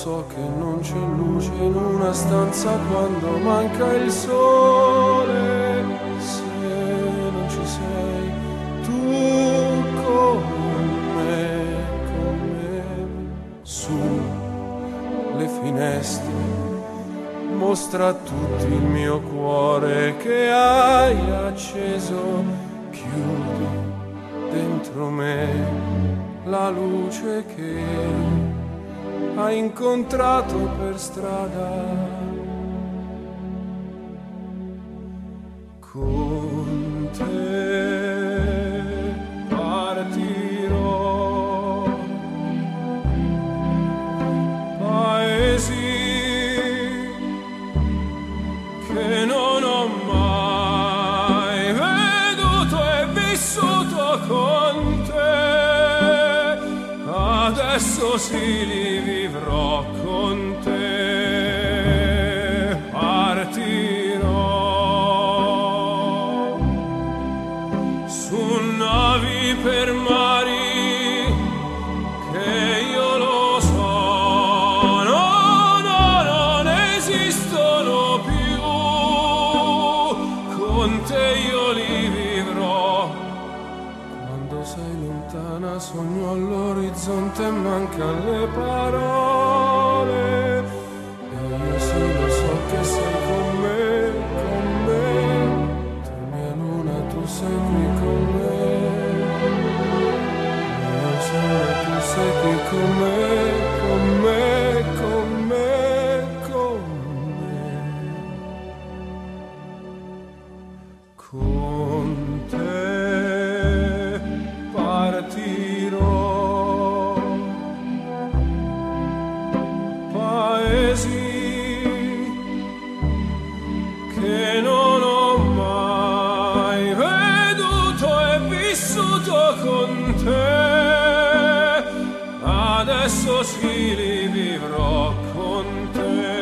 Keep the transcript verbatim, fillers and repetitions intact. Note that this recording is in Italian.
so che non c'è luce in una stanza quando manca il sole. Se non ci sei tu con me, con me, su le finestre mostra a tutti il mio cuore che hai acceso, chiudi dentro me la luce che hai incontrato per strada. Con te partirò, paesi che non ho mai veduto e vissuto con te, adesso sì li vivrò con te. Partirò su navi per mari che io lo so, no, no, non esistono più, con te io li vivrò. Quando sei lontana sogno all'orizzonte e mancano le parole, e io solo so che sei con me, con me. Tu mia luna, tu sei qui con me, mio sole, tu sei qui con me, con me, con me, con me. Con te partirò, paesi che non ho mai veduto e vissuto con te, adesso sì li vivrò con te.